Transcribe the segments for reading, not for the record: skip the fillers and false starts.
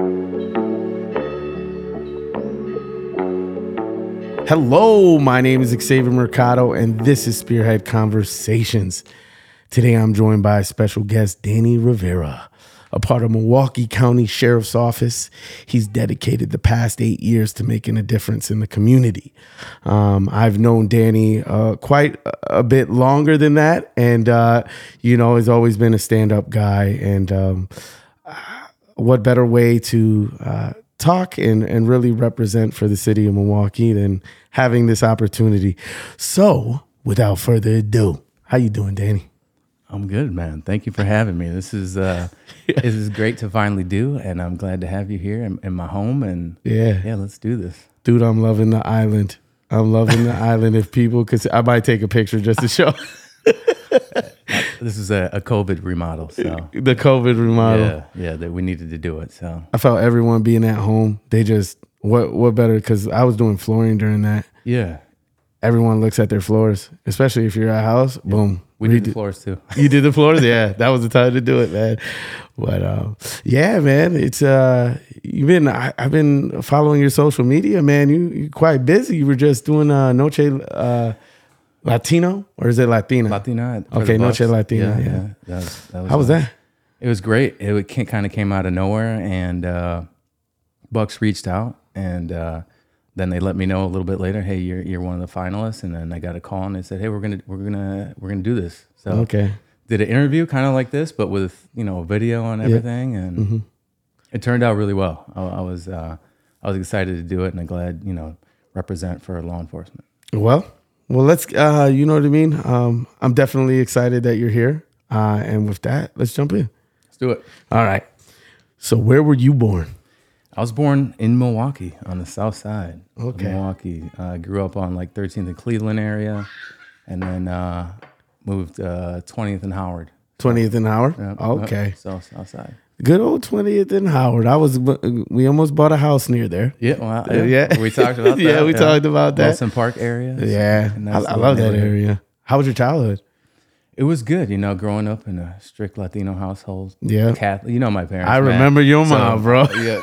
Hello, my name is Xavier Mercado, and this is Spearhead Conversations. Today, I'm joined by special guest Danny Rivera, a part of Milwaukee County Sheriff's Office. He's dedicated the past 8 years to making a difference in the community. I've known Danny quite a bit longer than that, and has always been a stand-up guy. And what better way to talk and really represent for the city of Milwaukee than having this opportunity. So, without further ado, how you doing, Danny? I'm good, man. Thank you for having me. This is this is great to finally do, and I'm glad to have you here in my home. And yeah, let's do this, dude. I'm loving the island. I'm loving the island. If people could, I might take a picture just to show. This is a COVID remodel, so the COVID remodel. Yeah, that we needed to do it. So I felt everyone being at home. They just what better? Because I was doing flooring during that. Yeah, everyone looks at their floors, especially if you're at a house. Yeah. Boom. We did the floors too. You did the floors? Yeah, that was the time to do it, man. But yeah, man, it's I've been following your social media, man. You're quite busy. You were just doing Noche Latino, or is it Latina? Latina. Okay, Noche Latina. Yeah. That was How was that? It was great. It kind of came out of nowhere, and Bucks reached out, and then they let me know a little bit later, hey, you're one of the finalists. And then I got a call, and they said, hey, we're gonna do this. So okay, did an interview kind of like this, but with a video and everything, and it turned out really well. I was excited to do it, and I'm glad represent for law enforcement. Well, let's you know what I mean. I'm definitely excited that you're here, and with that, let's jump in. Let's do it. All right. So where were you born? I was born in Milwaukee on the south side of Okay. Milwaukee. I grew up on like 13th and Cleveland area, and then moved 20th and Howard. 20th and Howard? Yep, Okay. South side. Good old 20th and Howard. We almost bought a house near there. Yeah, well, yeah. We talked about that. Yeah, we talked about that. Wilson Park area. Yeah, Nice I love that area. How was your childhood? It was good, growing up in a strict Latino household. Yeah. Catholic, my parents. I remember your mom, bro. Yeah.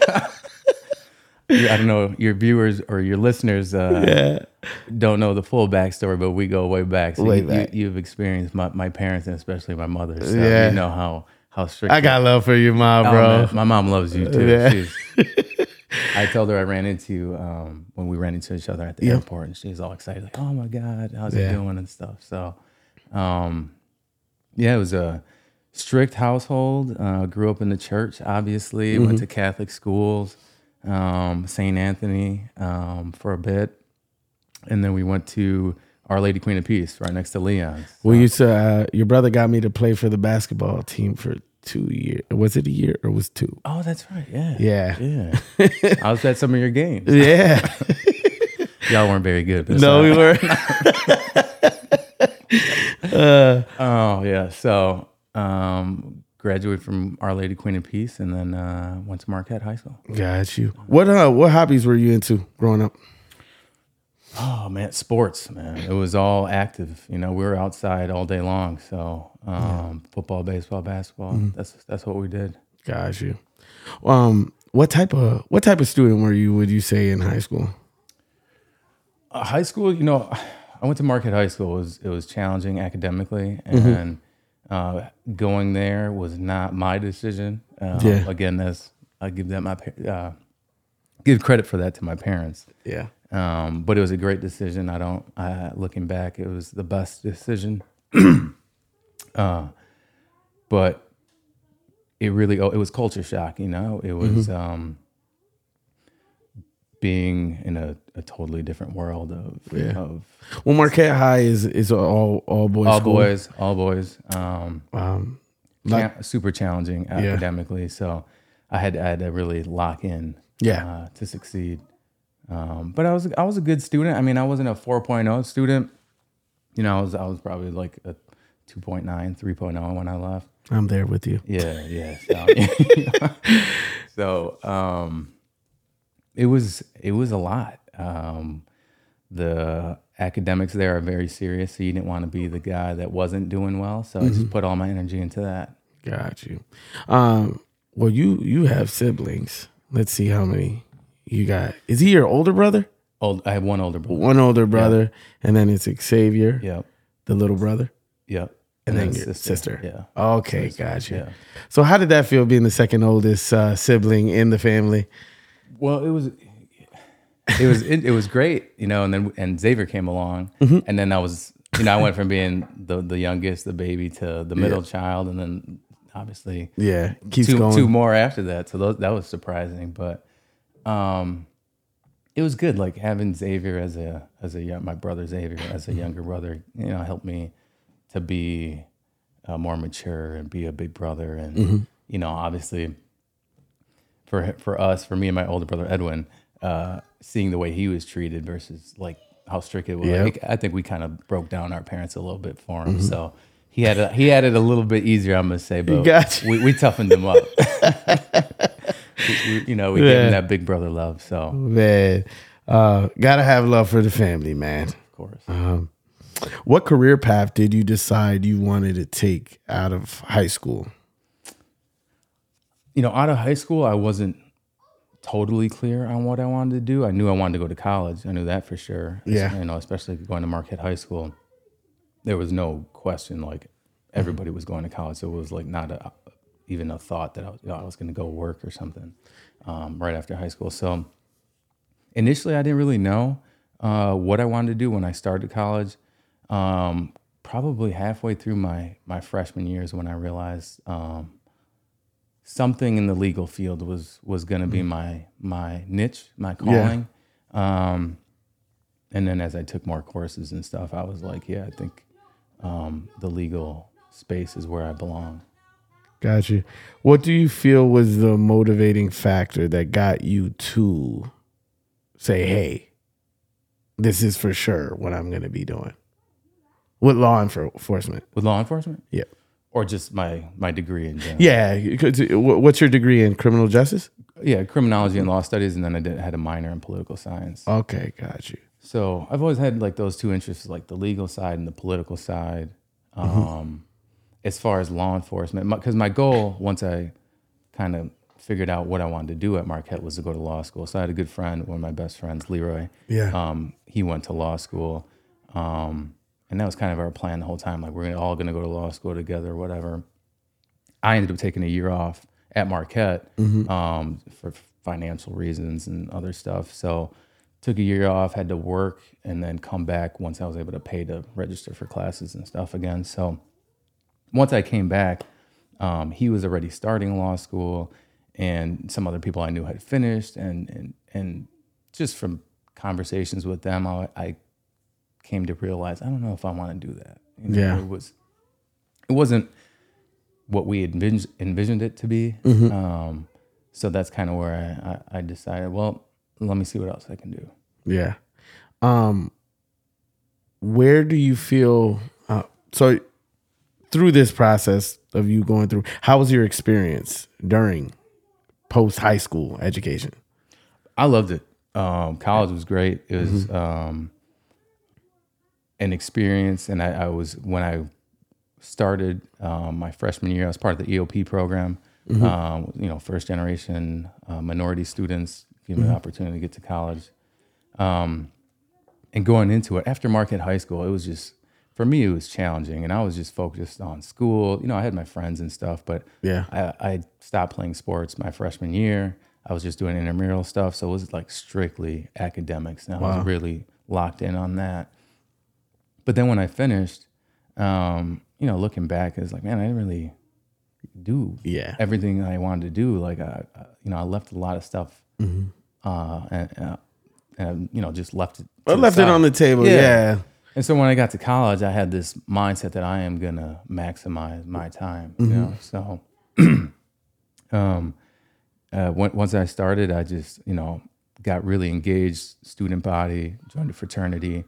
I don't know, your viewers or your listeners don't know the full backstory, but we go way back. So way back. You've experienced my parents and especially my mother. So yeah. You know how strict. I got love for your mom, bro. Man, my mom loves you too. Yeah. I told her I ran into when we ran into each other at the airport, and she's all excited, like, "Oh my God, how's it doing?" and stuff. So, it was a strict household. Grew up in the church, obviously. Went to Catholic schools, St. Anthony for a bit, and then we went to Our Lady Queen of Peace right next to Leon's. Well, your brother got me to play for the basketball team for 2 years. Was it a year or was 2? Oh, that's right. Yeah. Yeah. I was at some of your games. Yeah. Y'all weren't very good. No, we weren't. So graduated from Our Lady Queen of Peace, and then went to Marquette High School. Got you. What hobbies were you into growing up? Oh man, sports, man. It was all active. We were outside all day long. So football, baseball, basketball. That's what we did. Got you. What type of student were you, would you say, in high school? High school, I went to Marquette High School. It was challenging academically, and going there was not my decision. Again, I give that give credit for that to my parents. Yeah. But it was a great decision. Looking back, it was the best decision. But it was culture shock. It was being in a totally different world of. Well, Marquette High is all boys. All boys. Super challenging academically. So I had to really lock in. To succeed. But I was a good student. I mean, I wasn't a 4.0 student. I was probably like a 2.9, 3.0 when I left. I'm there with you. Yeah. So it was a lot. The academics there are very serious, so you didn't want to be the guy that wasn't doing well. So I just put all my energy into that. Got you. Well, you have siblings. Let's see how many you got. Is he your older brother? I have one older brother. One older brother, and then it's Xavier. Yep. The little brother. Yep. And then your sister. Yeah. Okay, gotcha. Yeah. So how did that feel being the second oldest sibling in the family? Well, it was great, and Xavier came along, and then I went from being the youngest, the baby, to the middle child, and then obviously keeps going. Two more after that. So that was surprising, but it was good. Like having Xavier my brother Xavier as a younger brother, helped me to be more mature and be a big brother, and obviously for me and my older brother Edwin, seeing the way he was treated versus like how strict it was. Yep. I think we kind of broke down our parents a little bit for him, so he had it a little bit easier, I'm gonna say, but we toughened him up. we gave him that big brother love. So man, gotta have love for the family, man. Of course. What career path did you decide you wanted to take out of high school? Out of high school, I wasn't totally clear on what I wanted to do. I knew I wanted to go to college. I knew that for sure. Yeah. Especially going to Marquette High School, there was no question. Like everybody was going to college, so it was like not even a thought that I was going to go work or something right after high school. So initially, I didn't really know what I wanted to do when I started college. Probably halfway through my freshman years when I realized something in the legal field was going to be my niche, my calling. Yeah. And then as I took more courses and stuff, I was like, I think the legal space is where I belong. Gotcha. What do you feel was the motivating factor that got you to say, hey, this is for sure what I'm going to be doing? With law enforcement. With law enforcement? Yeah. Or just my degree in general? Yeah. What's your degree in criminal justice? Yeah, criminology and law studies, and then I had a minor in political science. Okay, got you. So I've always had like those two interests, like the legal side and the political side. As far as law enforcement, because my goal, once I kind of figured out what I wanted to do at Marquette, was to go to law school. So I had a good friend, one of my best friends, Leroy. Yeah. He went to law school. And that was kind of our plan the whole time. Like, we're all going to go to law school together or whatever. I ended up taking a year off at Marquette for financial reasons and other stuff. So took a year off, had to work, and then come back once I was able to pay to register for classes and stuff again. So once I came back, he was already starting law school, and some other people I knew had finished. And just from conversations with them, I came to realize I don't know if I want to do that. It wasn't what we had envisioned it to be. So that's kind of where I decided, well, let me see what else I can do. Yeah. Where do you feel so through this process of you going through, how was your experience during post high school education? I loved it. College was great. It was an experience, and I was, when I started my freshman year, I was part of the EOP program. First generation minority students, give me the opportunity to get to college. And going into it, after Marquette High School, it was just, for me, it was challenging, and I was just focused on school. I had my friends and stuff, but I stopped playing sports my freshman year. I was just doing intramural stuff, so it was like strictly academics, and I was really locked in on that. But then when I finished, looking back, it's like, man, I didn't really do everything I wanted to do. Like, I left a lot of stuff, and just left it. Left it on the table. Yeah. And so when I got to college, I had this mindset that I am gonna maximize my time. So once I started, I just got really engaged, student body, joined a fraternity.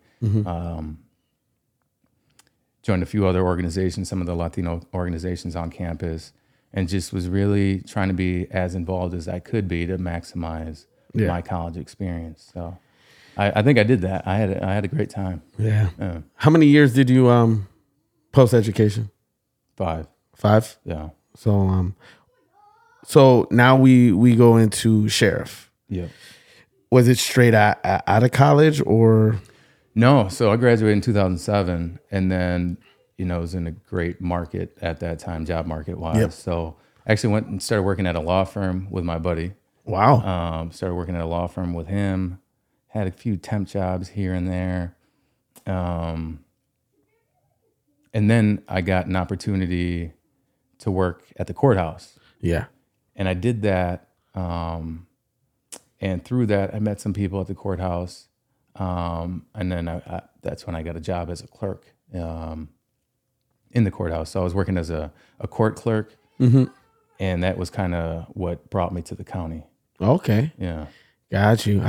Joined a few other organizations, some of the Latino organizations on campus, and just was really trying to be as involved as I could be to maximize my college experience. So I think I did that. I had a great time. Yeah. How many years did you post education? 5. 5? Yeah. So So now we go into sheriff. Yeah. Was it straight out of college or? No. So I graduated in 2007, and then was in a great market at that time, job market wise. Yep. So I actually went and started working at a law firm with my buddy. Wow. Started working at a law firm with him. Had a few temp jobs here and there. And then I got an opportunity to work at the courthouse. Yeah. And I did that. And through that, I met some people at the courthouse. And then that's when I got a job as a clerk in the courthouse. So I was working as a court clerk. Mm-hmm. And that was kind of what brought me to the county. Okay. Yeah. Got you.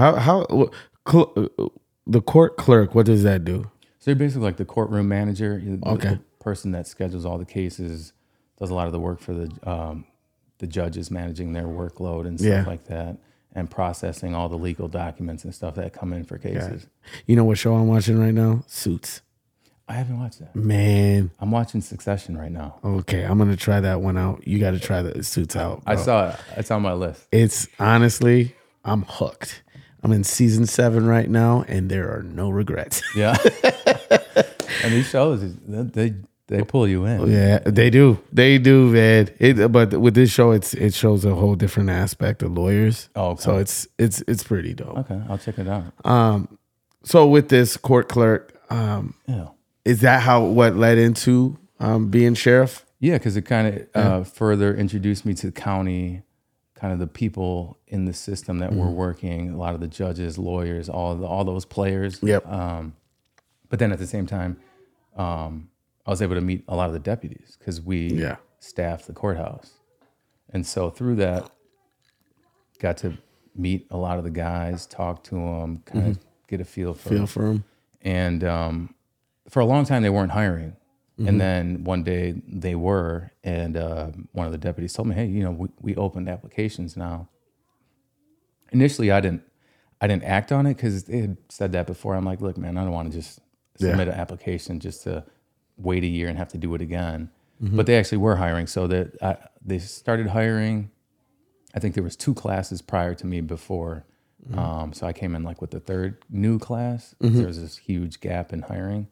The court clerk, what does that do? So you're basically like the courtroom manager. Okay. The person that schedules all the cases, does a lot of the work for the judges, managing their workload and stuff like that, and processing all the legal documents and stuff that come in for cases. You know what show I'm watching right now? Suits. I haven't watched that. Man. I'm watching Succession right now. Okay, I'm going to try that one out. You got to try the Suits out, bro. I saw it. It's on my list. It's honestly, I'm hooked. I'm in season 7 right now, and there are no regrets. Yeah. And these shows, they pull you in. Yeah, they do. They do, man. But with this show, it shows a whole different aspect of lawyers. Oh, okay. So it's pretty dope. Okay, I'll check it out. So with this court clerk, Yeah. is that what led into being sheriff? Yeah, because it kind of further introduced me to the county, kind of the people in the system that were working, a lot of the judges, lawyers, all those players. Yep. But then at the same time, I was able to meet a lot of the deputies because we staffed the courthouse. And so through that, got to meet a lot of the guys, talk to them, kind of get a feel for them. And for a long time, they weren't hiring. And then one day they were, and one of the deputies told me, "Hey, we opened applications now." Initially, I didn't act on it because they had said that before. I'm like, "Look, man, I don't want to just submit an application just to wait a year and have to do it again." But they actually were hiring, so that they started hiring. I think there was 2 classes prior to me before, so I came in like with the 3rd new class. There was this huge gap in hiring.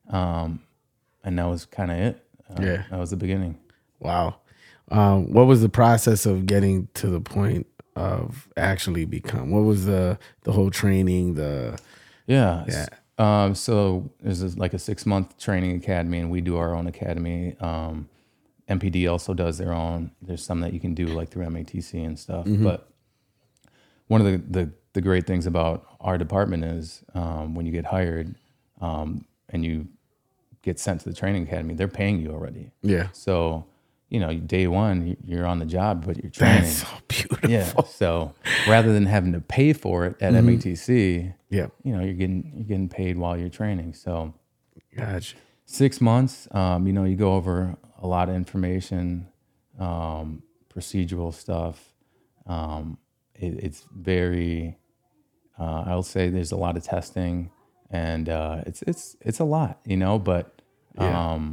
And that was kind of it. That was the beginning. Wow. What was the process of getting to the point of actually become? What was the whole training? So there's like a 6-month training academy, and we do our own academy. MPD also does their own. There's some that you can do like through MATC and stuff. But one of the great things about our department is when you get hired and you get sent to the training academy, they're paying you already. Yeah. So, day one, you're on the job, but you're training. That's so beautiful. Yeah. So rather than having to pay for it at MATC, you're getting paid while you're training. So, gotcha. 6 months, you go over a lot of information, procedural stuff. It's very, I'll say there's a lot of testing. And it's a lot, but I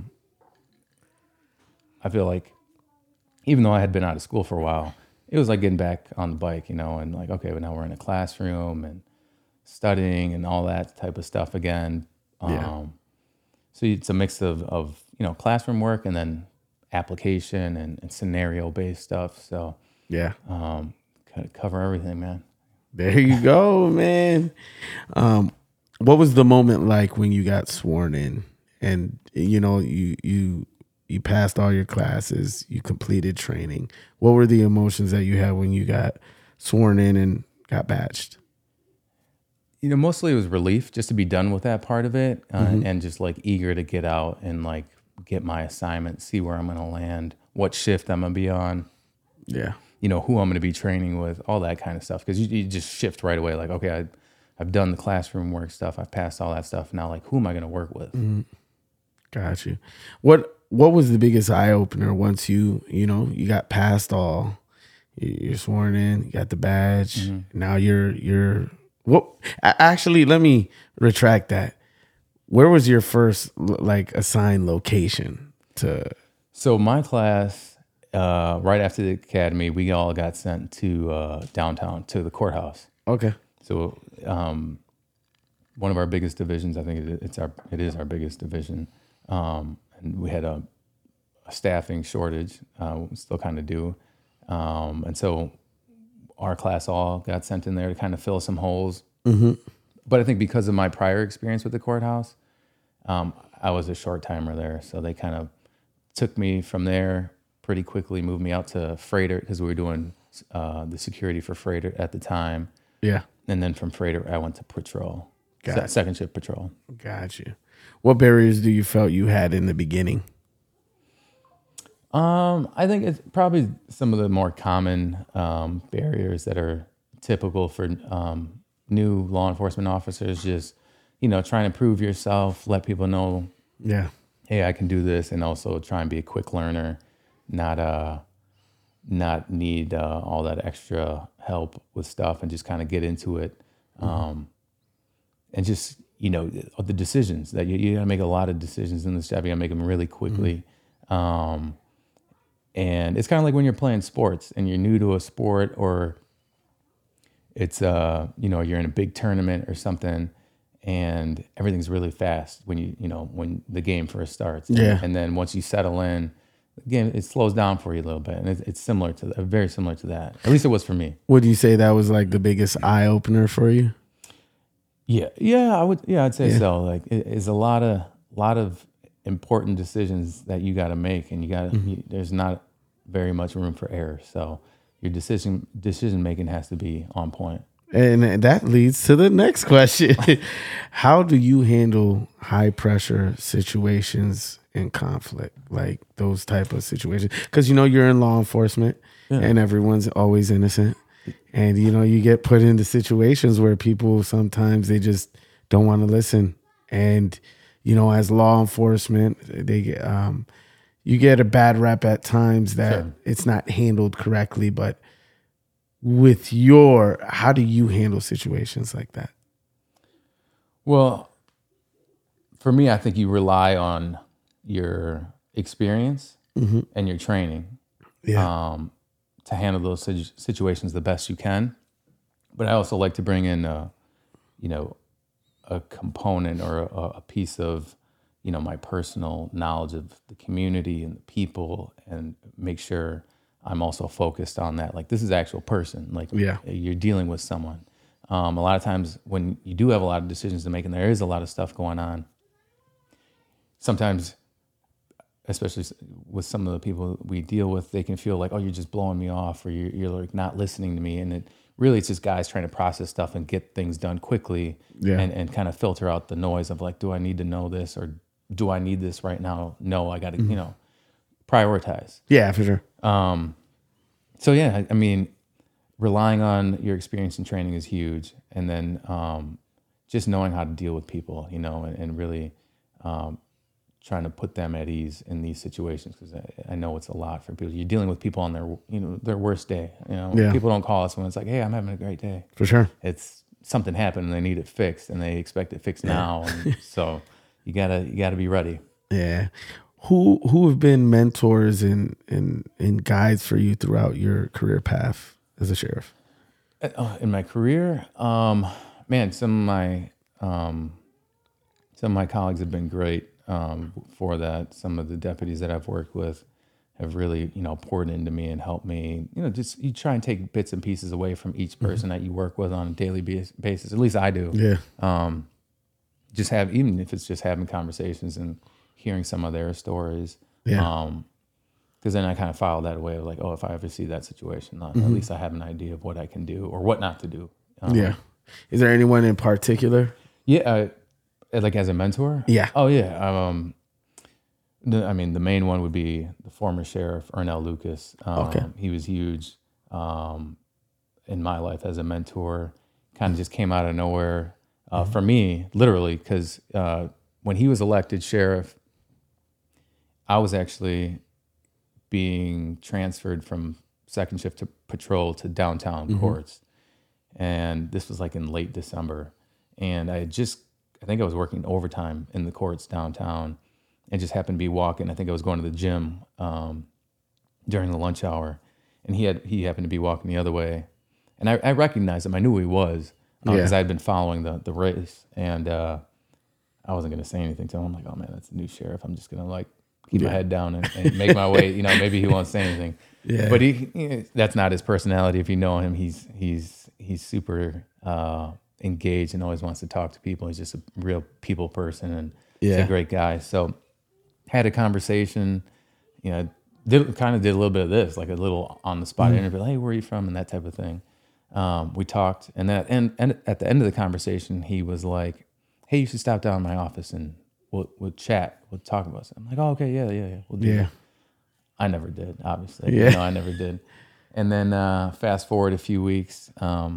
feel like even though I had been out of school for a while, it was like getting back on the bike, and like, okay, but now we're in a classroom and studying and all that type of stuff again. So it's a mix of classroom work and then application and scenario based stuff. So kind of cover everything, man. There you go, man. What was the moment like when you got sworn in and you passed all your classes, you completed training? What were the emotions that you had when you got sworn in and got badged? Mostly it was relief just to be done with that part of it, and just like eager to get out and like get my assignment, see where I'm going to land, what shift I'm going to be on. Yeah. Who I'm going to be training with, all that kind of stuff. Because you just shift right away. Like, okay, I've done the classroom work stuff. I've passed all that stuff. Now, like, who am I going to work with? Got you. What was the biggest eye opener once you got past all? You're sworn in. You got the badge. Now you're. What? Actually, let me retract that. Where was your first assigned location to? So my class right after the academy, we all got sent to downtown to the courthouse. Okay. So one of our biggest divisions, I think it is our biggest division, and we had a staffing shortage. We still kind of do, and so our class all got sent in there to kind of fill some holes. Mm-hmm. But I think because of my prior experience with the courthouse, I was a short timer there, so they kind of took me from there pretty quickly, moved me out to freighter because we were doing the security for freighter at the time. Yeah. And then from freighter, I went to patrol, second shift patrol. Got you. What barriers do you felt you had in the beginning? I think it's probably some of the more common barriers that are typical for new law enforcement officers. Just, trying to prove yourself, let people know, hey, I can do this, and also try and be a quick learner, not need all that extra help with stuff, and just kind of get into it. And just, the decisions that you got to make a lot of decisions in this job. You got to make them really quickly. And it's kind of like when you're playing sports and you're new to a sport, or it's, you're in a big tournament or something, and everything's really fast when the game first starts. Yeah. And then once you settle in, again, it slows down for you a little bit. And it's very similar to that. At least it was for me. Would you say that was like the biggest eye opener for you? Yeah. Yeah, I would. Yeah, I'd say so. Like it's a lot of important decisions that you got to make, and there's not very much room for error. So your decision making has to be on point. And that leads to the next question. How do you handle high pressure situations and conflict, like those type of situations? Because, you're in law enforcement and everyone's always innocent. And, you get put into situations where people sometimes they just don't want to listen. And, as law enforcement, they get, you get a bad rep at times that it's not handled correctly. But how do you handle situations like that? Well, for me, I think you rely on your experience and your training to handle those situations the best you can. But I also like to bring in, a component or a piece of, my personal knowledge of the community and the people, and make sure I'm also focused on that. Like, this is actual person. Like, you're dealing with someone. A lot of times when you do have a lot of decisions to make, and there is a lot of stuff going on, sometimes, especially with some of the people we deal with, they can feel like, oh, you're just blowing me off, or you're like not listening to me. And it's just guys trying to process stuff and get things done quickly, and kind of filter out the noise of like, do I need to know this, or do I need this right now? No, I got to, prioritize. Yeah, for sure. So yeah, I mean, relying on your experience and training is huge. And then just knowing how to deal with people, and really trying to put them at ease in these situations, because I know it's a lot for people. You're dealing with people on their worst day. People don't call us when it's like, hey, I'm having a great day. For sure. It's something happened and they need it fixed, and they expect it fixed now. And so you gotta be ready. Yeah. Who have been mentors and guides for you throughout your career path as a sheriff? In my career, man, some of my colleagues have been great for that. Some of the deputies that I've worked with have really, poured into me and helped me. Just you try and take bits and pieces away from each person that you work with on a daily basis. At least I do. Yeah. Even if it's just having conversations and hearing some of their stories. Yeah. Because then I kind of filed that away of like, oh, if I ever see that situation, at least I have an idea of what I can do or what not to do. Yeah. Is there anyone in particular? Yeah. Like as a mentor? Yeah. Oh, yeah. The main one would be the former sheriff, Ernell Lucas. Okay. He was huge in my life as a mentor. Kind of just came out of nowhere for me, literally, because when he was elected sheriff, I was actually being transferred from second shift to patrol to downtown courts. And this was like in late December. And I think I was working overtime in the courts downtown, and just happened to be walking. I think I was going to the gym during the lunch hour, and he happened to be walking the other way, and I recognized him. I knew who he was because I had been following the race, and I wasn't going to say anything to him. I'm like, oh man, that's the new sheriff. I'm just going to like keep my head down and make my way. Maybe he won't say anything. Yeah. But that's not his personality. If you know him, he's super engaged and always wants to talk to people. He's just a real people person, and he's a great guy. So had a conversation, did a little bit of this, like a little on the spot interview. Hey, where are you from? And that type of thing. We talked, and at the end of the conversation, he was like, hey, you should stop down in my office and we'll chat. We'll talk about something. I'm like, oh, okay, yeah. We'll do that. I never did, obviously. Yeah. I never did. And then fast forward a few weeks,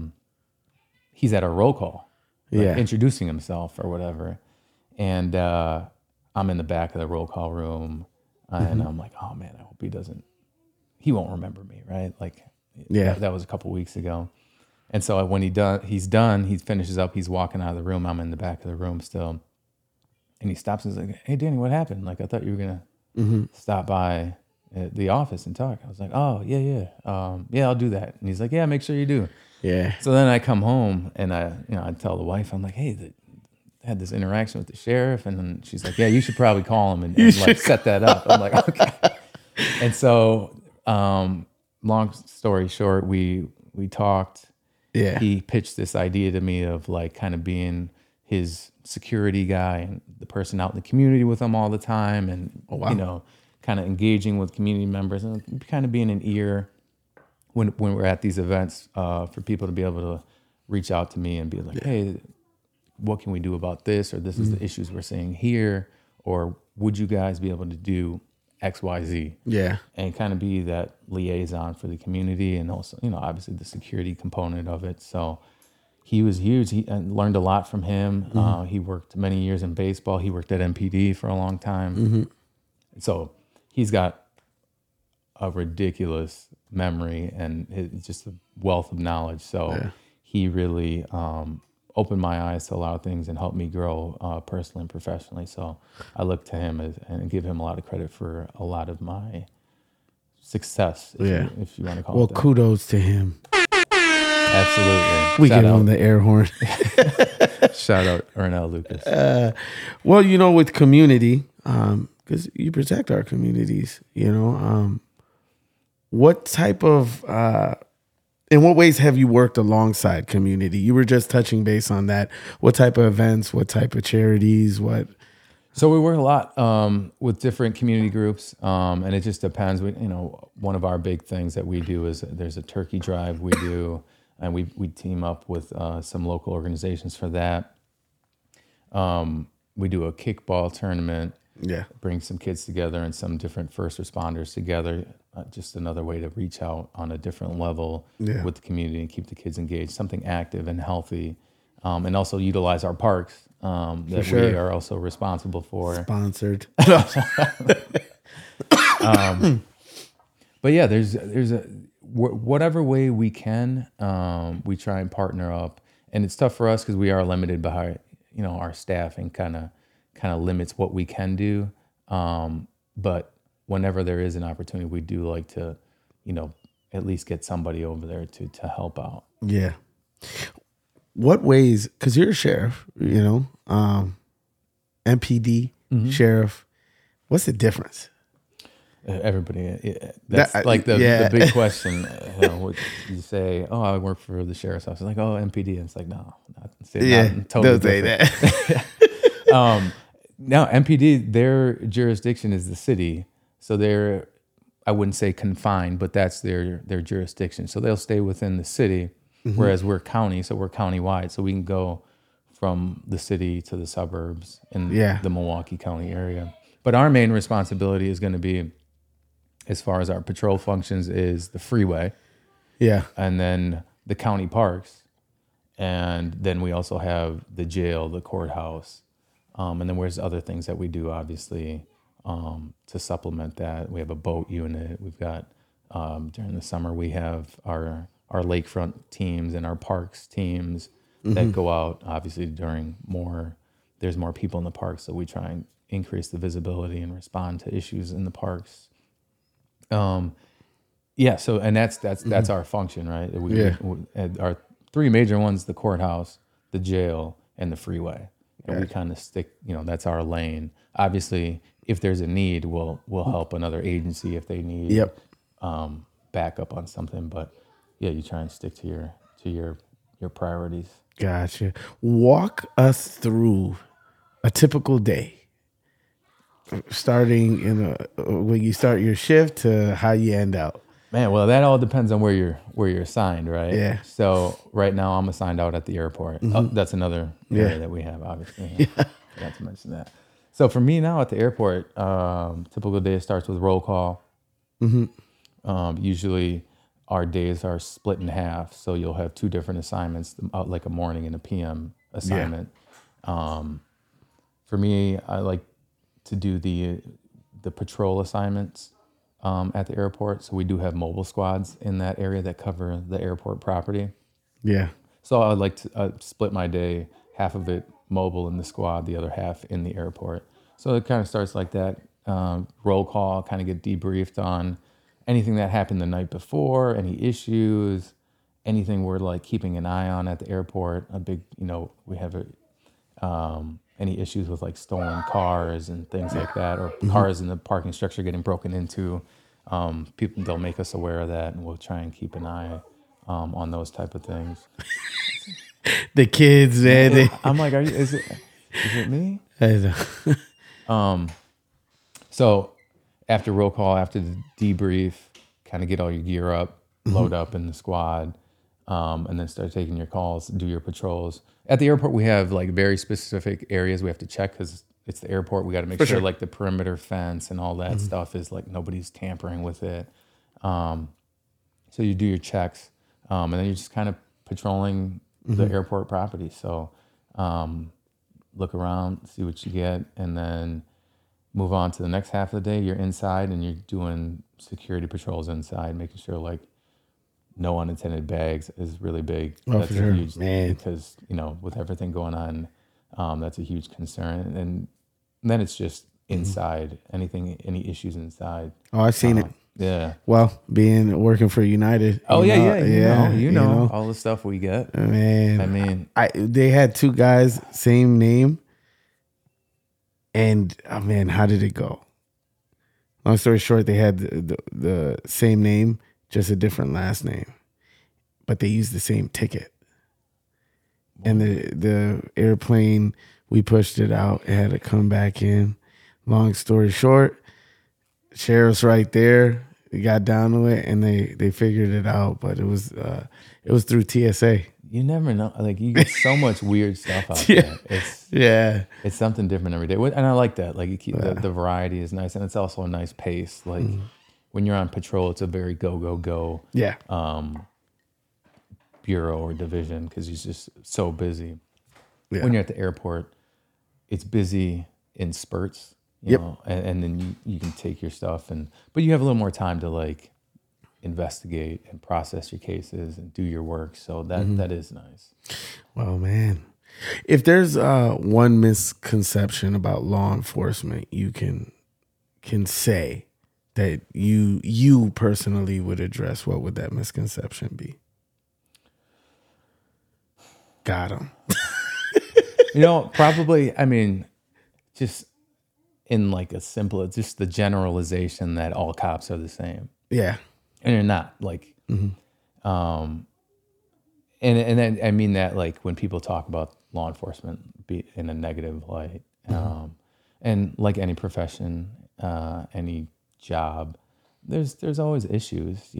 he's at a roll call, introducing himself or whatever. And I'm in the back of the roll call room, and I'm like, oh man, I hope he won't remember me, right? Like, that was a couple weeks ago. And so when he's done, he finishes up, he's walking out of the room. I'm in the back of the room still. And he stops and he's like, hey, Danny, what happened? Like, I thought you were going to stop by the office and talk. I was like, oh, yeah. I'll do that. And he's like, yeah, make sure you do. Yeah. So then I come home and I tell the wife, I'm like, hey, I had this interaction with the sheriff. And then she's like, yeah, you should probably call him and like set that up. I'm like, okay. And so long story short, we talked. Yeah. He pitched this idea to me of like kind of being his security guy and the person out in the community with him all the time, and kind of engaging with community members and kind of being an ear when we're at these events for people to be able to reach out to me and be like, hey, what can we do about this? Or this is the issues we're seeing here. Or would you guys be able to do X, Y, Z? Yeah. And kind of be that liaison for the community, and also, obviously the security component of it. So he was huge. I learned a lot from him. He worked many years in baseball. He worked at MPD for a long time. So he's got a ridiculous memory and just a wealth of knowledge. So he really opened my eyes to a lot of things and helped me grow personally and professionally. So I look to him and give him a lot of credit for a lot of my success, if you want to call it that. Well, kudos to him. Absolutely. We give him the air horn. Shout out Ernell Lucas. Well, with community, because you protect our communities, what type of, in what ways have you worked alongside community? You were just touching base on that. What type of events, what type of charities, what? So we work a lot with different community groups, and it just depends. One of our big things that we do is there's a turkey drive we do, and we team up with some local organizations for that. We do a kickball tournament. Yeah, bring some kids together and some different first responders together. Just another way to reach out on a different level with the community and keep the kids engaged. Something active and healthy, and also utilize our parks that we are also responsible for. Sponsored. But yeah, there's whatever way we can, we try and partner up, and it's tough for us because we are limited by our staffing kind of limits what we can do. But whenever there is an opportunity, we do like to, at least get somebody over there to help out. Yeah. What ways, because you're a sheriff, MPD, sheriff, what's the difference? Everybody, that's the big question. What you say, oh, I work for the sheriff's office. Like, oh, MPD. And it's like, no, totally don't say that. Now, MPD, their jurisdiction is the city. So they're, I wouldn't say confined, but that's their jurisdiction. So they'll stay within the city, whereas we're county, so we're countywide. So we can go from the city to the suburbs in the Milwaukee County area. But our main responsibility is going to be, as far as our patrol functions, is the freeway. Yeah. And then the county parks. And then we also have the jail, the courthouse. And then there's other things that we do, obviously, to supplement that. We have a boat unit. We've got, during the summer, we have our lakefront teams and our parks teams that go out, obviously, there's more people in the parks, so we try and increase the visibility and respond to issues in the parks. Yeah. So, and that's our function, right? Our three major ones: the courthouse, the jail, and the freeway. And we kind of stick, that's our lane. Obviously, if there's a need, we'll help another agency if they need backup on something. But yeah, you try and stick to your priorities. Gotcha. Walk us through a typical day, starting when you start your shift to how you end out. Man, well, that all depends on where you're assigned, right? Yeah. So right now I'm assigned out at the airport. That's another area that we have, obviously. Forgot to mention that. So for me now at the airport, typical day starts with roll call. Usually our days are split in half, so you'll have two different assignments, like a morning and a PM assignment. For me, I like to do the patrol assignments at the airport. So we do have mobile squads in that area that cover the airport property. Yeah. So I like to split my day, half of it mobile in the squad, the other half in the airport. So it kind of starts like that. Roll call, kind of get debriefed on anything that happened the night before, any issues, anything we're like keeping an eye on at the airport. A big, we have any issues with like stolen cars and things like that, or cars in the parking structure getting broken into. People, they'll make us aware of that, and we'll try and keep an eye on those type of things. The kids, man. I'm like, is it me? I know. So after roll call, after the debrief, kind of get all your gear up, load up in the squad, and then start taking your calls, do your patrols. At the airport, we have like very specific areas we have to check because it's the airport. We got to make sure like the perimeter fence and all that stuff is like nobody's tampering with it. So you do your checks, and then you're just kind of patrolling the airport property. So look around, see what you get, and then move on to the next half of the day. You're inside and you're doing security patrols inside, making sure like no unintended bags is really big. That's a huge thing because, with everything going on, that's a huge concern. And then it's just inside, any issues inside. Oh, I've seen it. Yeah. Well, working for United. Oh you know all the stuff we get. Man, I mean, they had two guys, same name. And oh man, how did it go? Long story short, they had the same name, just a different last name, but they used the same ticket. And the airplane, we pushed it out. It had to come back in. Long story short, sheriff's right there. They got down to it and they figured it out. But it was through TSA. You never know. Like you get so much weird stuff out there. It's something different every day, and I like that. Like you keep the variety is nice, and it's also a nice pace. Like when you're on patrol, it's a very go. Yeah. Bureau or division because he's just so busy. Yeah. When you're at the airport, it's busy in spurts, you know, and then you can take your stuff but you have a little more time to like investigate and process your cases and do your work. So that is nice. Well, man, if there's one misconception about law enforcement, you can say that you personally would address, what would that misconception be? Got him. Probably, I mean, just in like just the generalization that all cops are the same. Yeah. And they're not like, and then I mean that like when people talk about law enforcement be in a negative light, and like any profession, any job, there's always issues,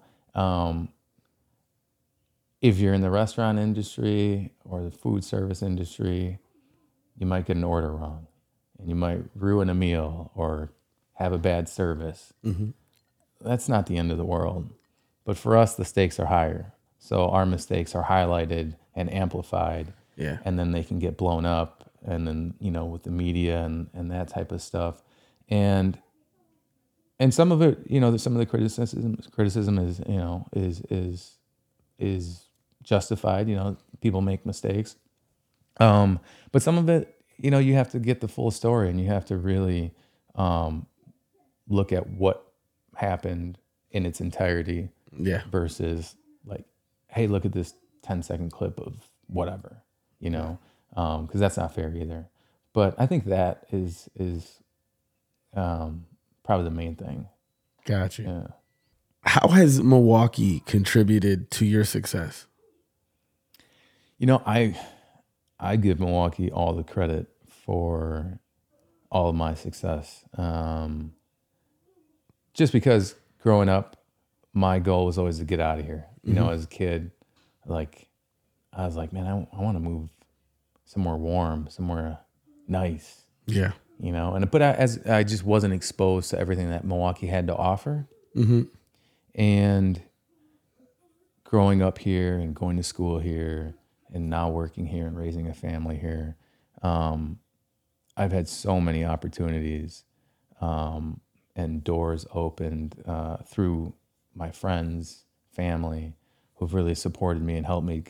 if you're in the restaurant industry or the food service industry, you might get an order wrong and you might ruin a meal or have a bad service. That's not the end of the world. But for us, the stakes are higher. So our mistakes are highlighted and amplified. Yeah. And then they can get blown up. And then, with the media and that type of stuff. And some of it, some of the criticism is justified. People make mistakes. But some of it, you have to get the full story and you have to really look at what happened in its entirety. Yeah. Versus like, hey, look at this 10-second clip of whatever, you know, because that's not fair either. But I think that is probably the main thing. Gotcha. Yeah. How has Milwaukee contributed to your success? You know, I give Milwaukee all the credit for all of my success. Just because growing up, my goal was always to get out of here. You know, as a kid, like I was like, man, I want to move somewhere warm, somewhere nice. Yeah. You know, but as I just wasn't exposed to everything that Milwaukee had to offer. And growing up here and going to school here and now working here and raising a family here, I've had so many opportunities and doors opened through my friends, family, who've really supported me and helped me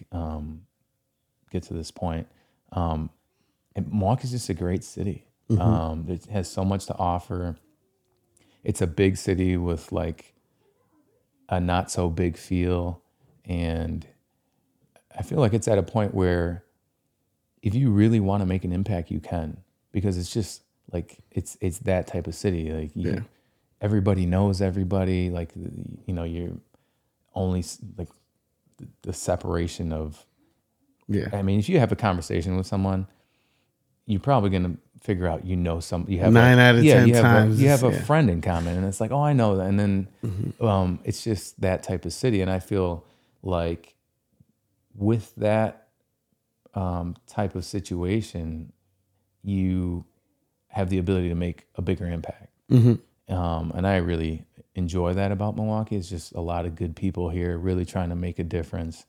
get to this point. And Milwaukee's just a great city. It has so much to offer. It's a big city with like a not so big feel. And I feel like it's at a point where if you really want to make an impact, you can, because it's just like, it's that type of city. Like everybody knows everybody. Like, you know, you're only like the separation of, I mean, if you have a conversation with someone, you're probably going to figure out, you know, you have 9 out of 10 times. You have a friend in common, and it's like, oh, I know that. And then it's just that type of city. And I feel like with that type of situation, you have the ability to make a bigger impact. And I really enjoy that about Milwaukee. It's just a lot of good people here really trying to make a difference.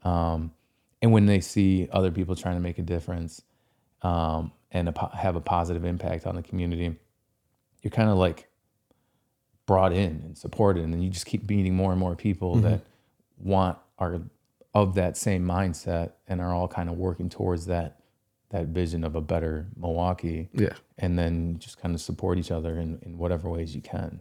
And when they see other people trying to make a difference and have a positive impact on the community, you're kind of like brought in and supported, and you just keep meeting more and more people that are of that same mindset and are all kind of working towards that vision of a better Milwaukee. Yeah. And then just kind of support each other in whatever ways you can.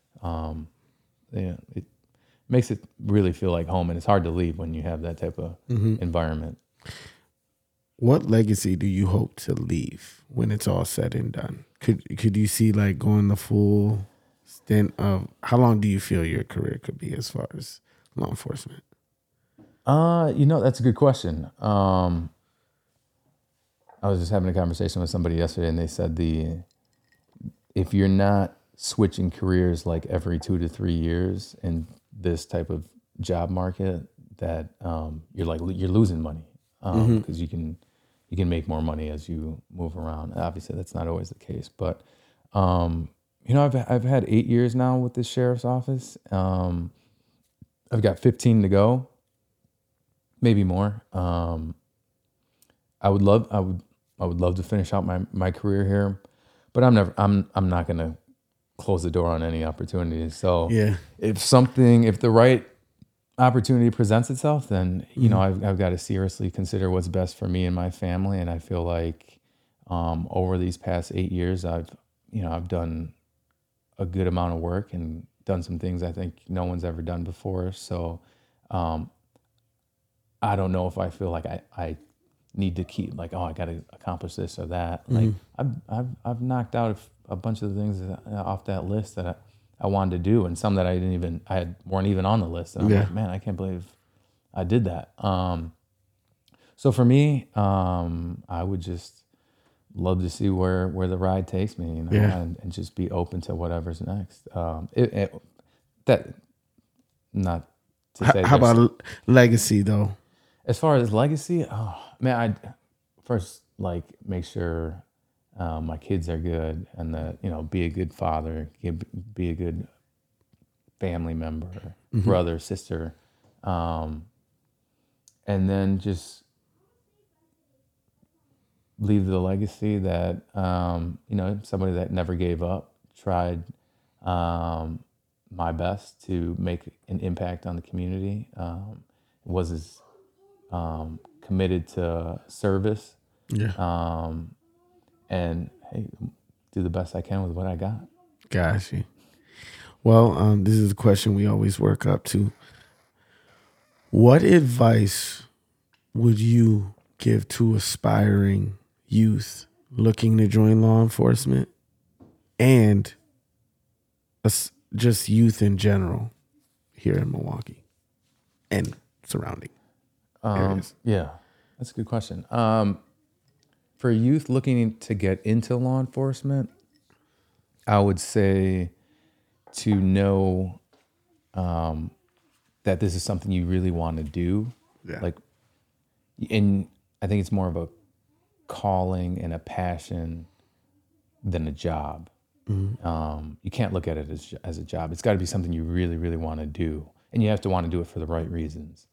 It makes it really feel like home, and it's hard to leave when you have that type of environment. What legacy do you hope to leave when it's all said and done? Could you see like going the full stint of, how long do you feel your career could be as far as law enforcement? You know, that's a good question. I was just having a conversation with somebody yesterday, and they said if you're not switching careers like every 2 to 3 years in this type of job market, that you're losing money because you can make more money as you move around. Obviously, that's not always the case, but you know, I've had 8 years now with this sheriff's office. I've got 15 to go, maybe more. I would love to finish out my career here, but I'm not going to close the door on any opportunities. So if the right opportunity presents itself, then, you know, I've got to seriously consider what's best for me and my family. And I feel like over these past 8 years, I've done a good amount of work and done some things I think no one's ever done before. So I don't know if I feel like I need to keep like, oh, I got to accomplish this or that. Like I've knocked out a bunch of the things off that list that I wanted to do, and some that weren't even on the list. And I'm like, man, I can't believe I did that. So for me, I would just love to see where the ride takes me, you know, and just be open to whatever's next. How about legacy though? As far as legacy, oh man, I'd first like make sure my kids are good, and that, you know, be a good father, be a good family member, brother, sister, and then just leave the legacy that you know, somebody that never gave up, tried my best to make an impact on the community, was as committed to service, and hey, do the best I can with what I got. Gotcha. Well, this is a question we always work up to. What advice would you give to aspiring youth looking to join law enforcement and just youth in general here in Milwaukee and surrounding areas? Yeah, that's a good question. For youth looking to get into law enforcement, I would say to know that this is something you really want to do. Yeah. Like, and I think it's more of a calling and a passion than a job. Mm-hmm. You can't look at it as a job. It's got to be something you really, really want to do, and you have to want to do it for the right reasons.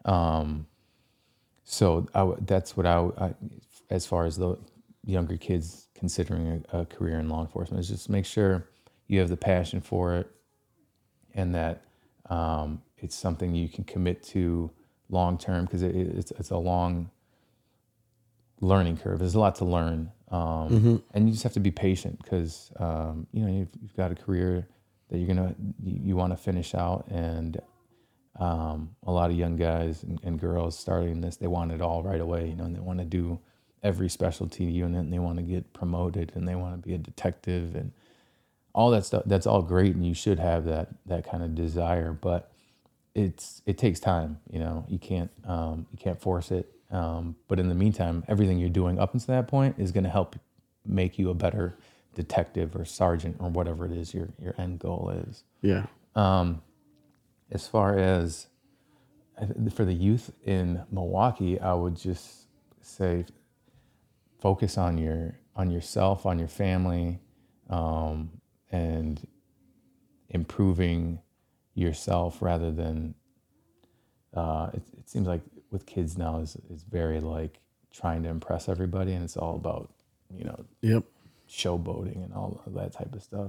So that's what I, as far as the younger kids considering a career in law enforcement, is just make sure you have the passion for it, and that it's something you can commit to long term, because it's a long learning curve. There's a lot to learn, and you just have to be patient, because you've got a career that you want to finish out, and a lot of young guys and girls starting this, they want it all right away, and they want to do every specialty unit, and they want to get promoted, and they want to be a detective, and all that stuff. That's all great, and you should have that kind of desire, but it takes time. You can't force it. But in the meantime, everything you're doing up until that point is going to help make you a better detective or sergeant or whatever it is your end goal is. Yeah. As far as for the youth in Milwaukee, I would just say focus on yourself, on your family, and improving yourself rather than it seems like with kids now is very like trying to impress everybody, and it's all about Yep. showboating and all of that type of stuff.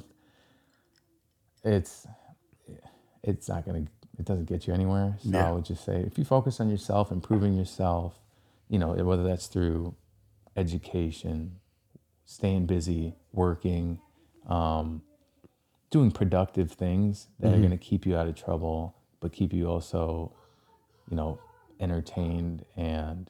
It's not gonna, it doesn't get you anywhere. So I would just say, if you focus on yourself, improving yourself, whether that's through education, staying busy, working, doing productive things that are going to keep you out of trouble, but keep you also, entertained and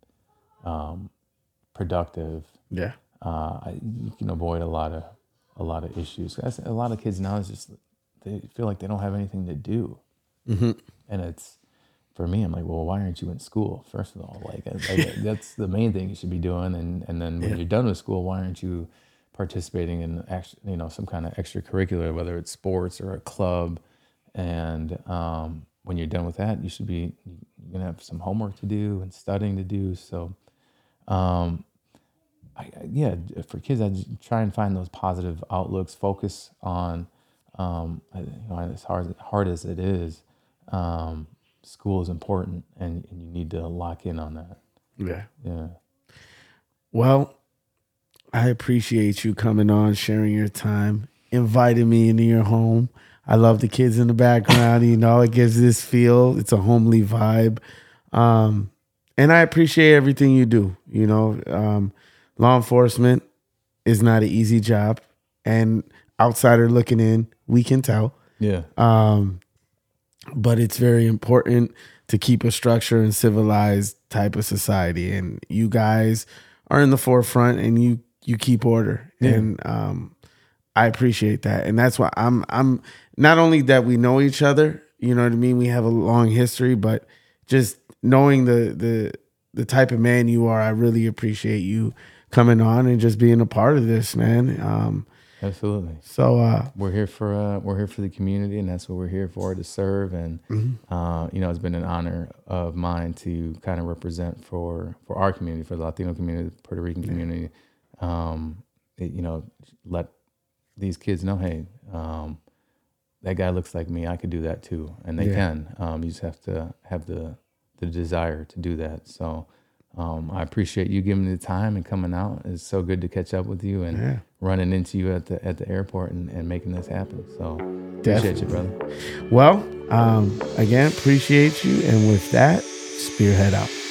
productive. Yeah. You can avoid a lot of issues. A lot of kids now is just, they feel like they don't have anything to do. Mm-hmm. And it's, for me, I'm like, well, why aren't you in school? First of all, like that's the main thing you should be doing. And then when you're done with school, why aren't you participating in some kind of extracurricular, whether it's sports or a club? And when you're done with that, you're gonna have some homework to do and studying to do. So, for kids, I try and find those positive outlooks. Focus on, as hard as it is, school is important, and you need to lock in on that. Yeah. Well, I appreciate you coming on, sharing your time, inviting me into your home. I love the kids in the background. It gives this feel. It's a homely vibe. And I appreciate everything you do. Law enforcement is not an easy job. And outsider looking in, we can tell. Yeah. But it's very important to keep a structure and civilized type of society. And you guys are in the forefront, and you keep order. Yeah. And I appreciate that. And that's why I'm not only that we know each other, you know what I mean? We have a long history, but just knowing the type of man you are, I really appreciate you coming on and just being a part of this, man. Absolutely. So we're here for the community, and that's what we're here for, to serve. And it's been an honor of mine to kind of represent for our community, for the Latino community, the Puerto Rican community. Let these kids know, hey, that guy looks like me. I could do that too, and they can. You just have to have the desire to do that. So I appreciate you giving me the time and coming out. It's so good to catch up with you and running into you at the airport and making this happen. So appreciate you, brother. Well, again, appreciate you. And with that, Spearhead out.